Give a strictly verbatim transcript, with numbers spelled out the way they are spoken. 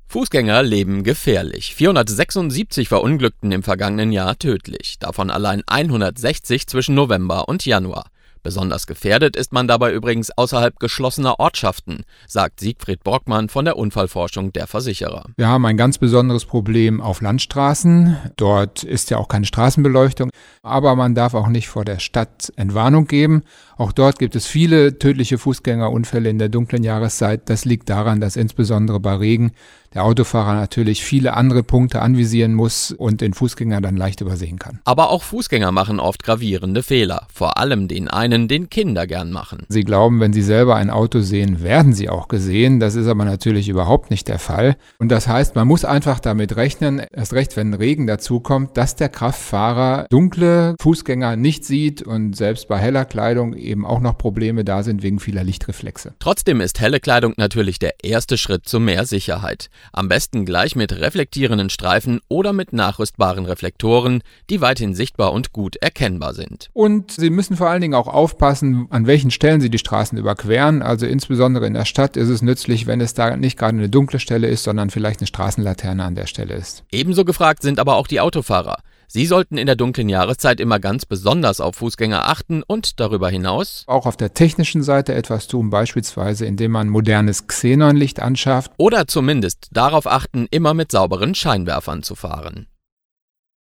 Fußgänger leben gefährlich. vierhundertsechsundsiebzig verunglückten im vergangenen Jahr tödlich, davon allein hundertsechzig zwischen November und Januar. Besonders gefährdet ist man dabei übrigens außerhalb geschlossener Ortschaften, sagt Siegfried Brockmann von der Unfallforschung der Versicherer. Wir haben ein ganz besonderes Problem auf Landstraßen. Dort ist ja auch keine Straßenbeleuchtung. Aber man darf auch nicht vor der Stadt Entwarnung geben. Auch dort gibt es viele tödliche Fußgängerunfälle in der dunklen Jahreszeit. Das liegt daran, dass insbesondere bei Regen der Autofahrer natürlich viele andere Punkte anvisieren muss und den Fußgänger dann leicht übersehen kann. Aber auch Fußgänger machen oft gravierende Fehler, vor allem den einen, den Kinder gern machen. Sie glauben, wenn sie selber ein Auto sehen, werden sie auch gesehen. Das ist aber natürlich überhaupt nicht der Fall. Und das heißt, man muss einfach damit rechnen, erst recht, wenn Regen dazukommt, dass der Kraftfahrer dunkle Fußgänger nicht sieht und selbst bei heller Kleidung eben auch noch Probleme da sind wegen vieler Lichtreflexe. Trotzdem ist helle Kleidung natürlich der erste Schritt zu mehr Sicherheit. Am besten gleich mit reflektierenden Streifen oder mit nachrüstbaren Reflektoren, die weithin sichtbar und gut erkennbar sind. Und Sie müssen vor allen Dingen auch aufpassen, an welchen Stellen Sie die Straßen überqueren. Also insbesondere in der Stadt ist es nützlich, wenn es da nicht gerade eine dunkle Stelle ist, sondern vielleicht eine Straßenlaterne an der Stelle ist. Ebenso gefragt sind aber auch die Autofahrer. Sie sollten in der dunklen Jahreszeit immer ganz besonders auf Fußgänger achten und darüber hinaus auch auf der technischen Seite etwas tun, beispielsweise indem man modernes Xenonlicht anschafft. Oder zumindest darauf achten, immer mit sauberen Scheinwerfern zu fahren.